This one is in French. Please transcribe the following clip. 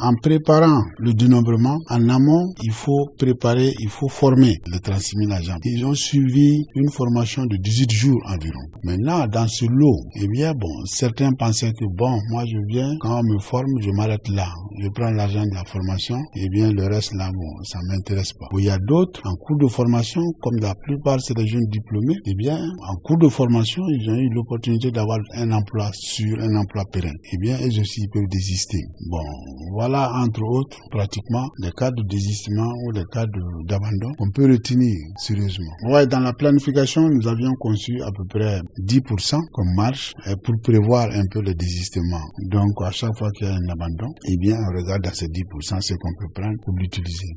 en préparant le dénombrement, en amont, il faut préparer, il faut former les 36 000 agents. Ils ont suivi une formation de 18 jours environ. Maintenant, dans ce lot, eh bien, certains pensaient que moi je viens, quand on me forme, je m'arrête là. Je prends l'argent de la formation, eh bien, le reste là, ça m'intéresse pas. Il y a d'autres, en cours de formation, comme la plupart c'est des jeunes diplômés, eh bien, en cours de formation, ils ont eu l'opportunité d'avoir un emploi sûr, un emploi pérenne. Eh bien, eux aussi, ils peuvent désister. Voilà, entre autres, pratiquement, les cas de désistement ou les cas d'abandon qu'on peut retenir sérieusement. Dans la planification, nous avions conçu à peu près 10% comme marge pour prévoir un peu le désistement. Donc, à chaque fois qu'il y a un abandon, eh bien, on regarde dans ces 10% ce qu'on peut prendre pour l'utiliser.